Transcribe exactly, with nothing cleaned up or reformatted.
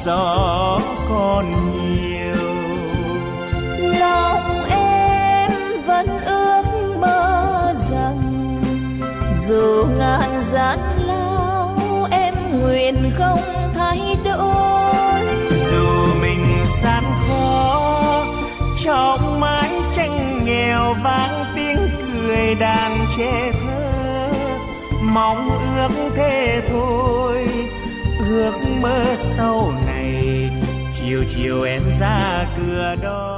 gió còn nhiều. Lòng em vẫn ước mơ rằng dù ngàn gian lao em nguyện không thay đổi. Dù mình gian khó trong mái tranh nghèo vang tiếng cười đàn trẻ thơ, mong ước thế thôi, ước mơ sau này chiều chiều em ra cửa đón.